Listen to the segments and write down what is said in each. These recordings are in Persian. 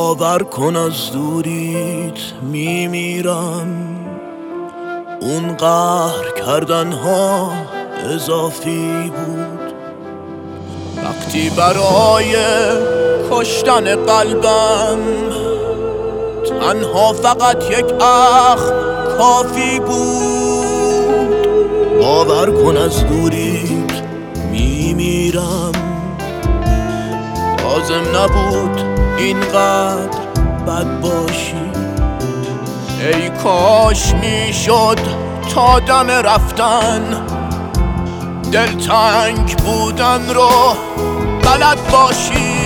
باور کن از دوریت میمیرم. اون قهر کردن ها اضافی بود. وقتی برای کشتن قلبم تنها فقط یک اخم کافی بود. باور کن از دوریت میمیرم. لازم نبود اینقدر بد باشی. ای کاش میشد تا دم رفتن دلتنگ بودن رو بلد باشی.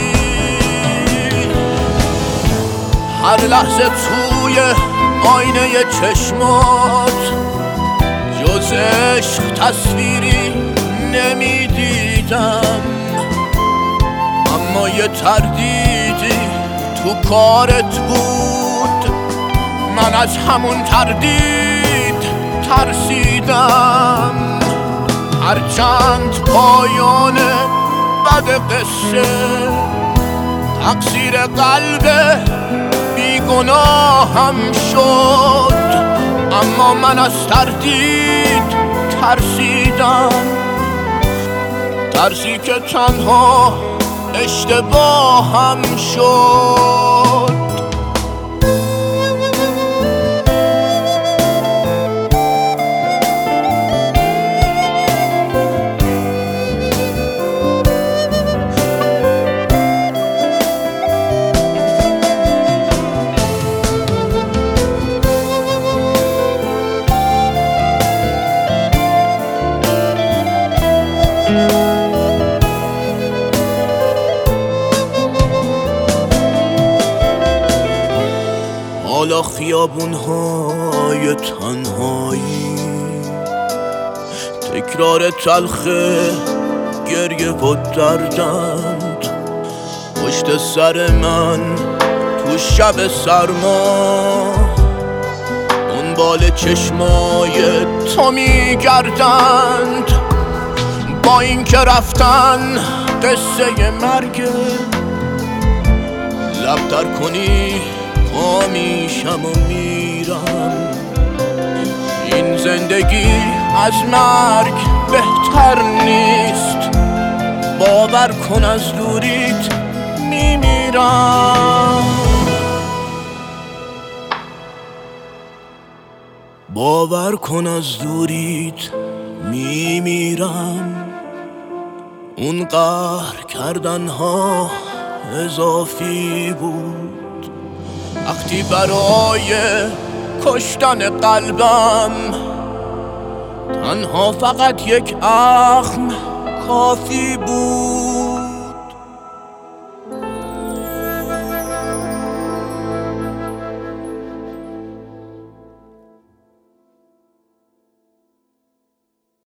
هر لحظه توی آینه چشمات جز عشق تصویری نمیدیدم. اما یه تردیدی تو کارت بود. من از همون تردید ترسیدم. هرچند پایان بد قصه تقصیر قلب بیگناهم شد. اما من از تردید ترسیدم. ترسی که تنها اشتباهم شد. حالا خیابون‌های تنهایی تکرار تلخ گریه و دردند. پشت سر من تو شب سرما دنبال چشمای تو میگردند. با این که رفتن قصه مرگ لب در کنی پا میشم و میرم. این زندگی از مرگ بهتر نیست. باور کن از دوریت میمیرم. باور کن از دوریت میمیرم. اون قهر کردن ها اضافی بود. وقتی برای کشتن قلبم تنها فقط یک اخم کافی بود.